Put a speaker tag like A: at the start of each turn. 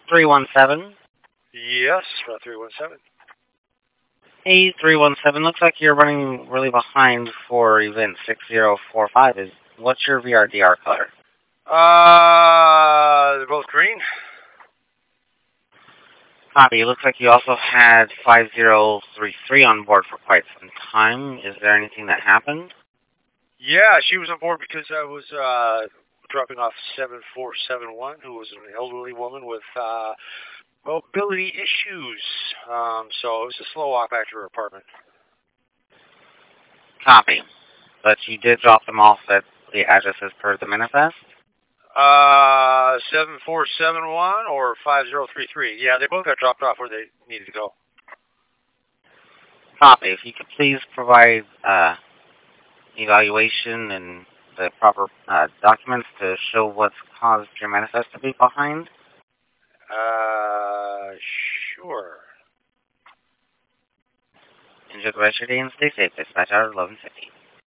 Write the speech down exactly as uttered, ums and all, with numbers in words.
A: three one seven.
B: Yes, route three one seven.
A: A three one seven, looks like you're running really behind for event six zero four five. Is What's your V R D R color?
B: Uh, they're both green.
A: Copy. It looks like you also had five zero three three on board for quite some time. Is there anything that happened?
B: Yeah, she was on board because I was uh, dropping off seven four seven one, who was an elderly woman with uh, mobility issues. Um, so it was a slow walk back to her apartment.
A: Copy. But you did drop them off at the addresses per the manifest?
B: Uh, seven four seven one or five zero three three. Yeah, they both got dropped off where they needed to go.
A: Copy. If you could please provide uh, evaluation and the proper uh, documents to show what's caused your manifest to be behind.
B: Uh, sure.
A: Enjoy the rest of your day and stay safe. Dispatch out of eleven fifty.